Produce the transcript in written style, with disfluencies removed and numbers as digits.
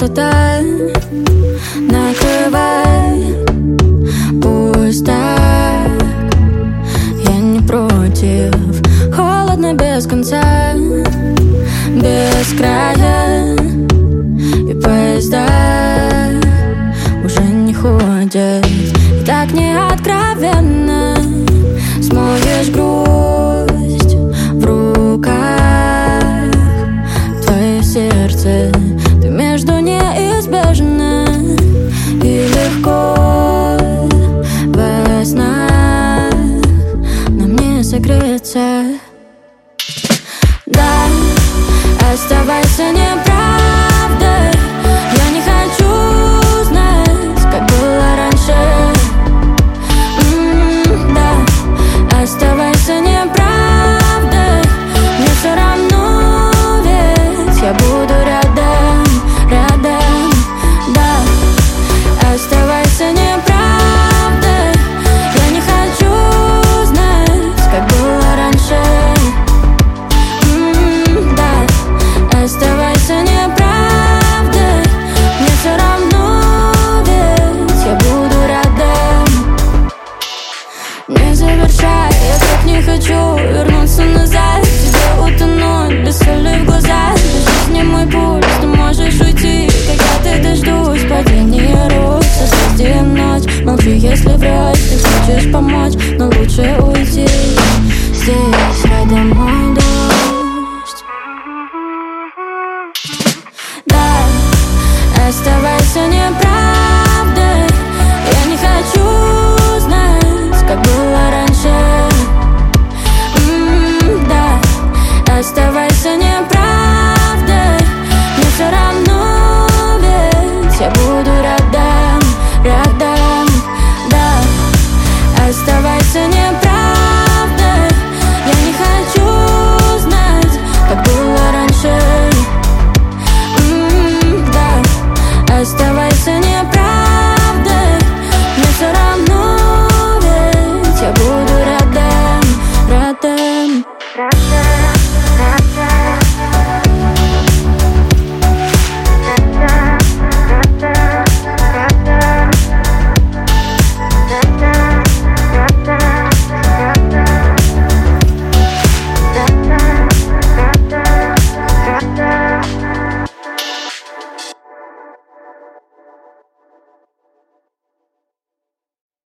пустота, накрывай. Пусть так, я не против. Холодно без конца, без края. И поезда уже не ходят. И так не откровенно смоешь грусть в руках. Твое сердце, ты между неизбежно и легко во снах нам не согреться. Да, оставайся неправдой. Я не хочу знать, как было раньше. Да, оставайся неправдой. Мне все равно, ведь я буду рядом, рядом. Да, оставайся неправдой. Я не хочу знать, как было раньше. Да, оставайся неправдой. Мне все равно, ведь я буду рядом. Не завершай, я так не хочу вернуться назад, тебе утонуть без соли в глазах. Для жизни мой пульс, ты можешь уйти, когда ты дождусь падения рук. Созвездие ночь, молчи, если врешь, ты хочешь помочь, но лучше уйти.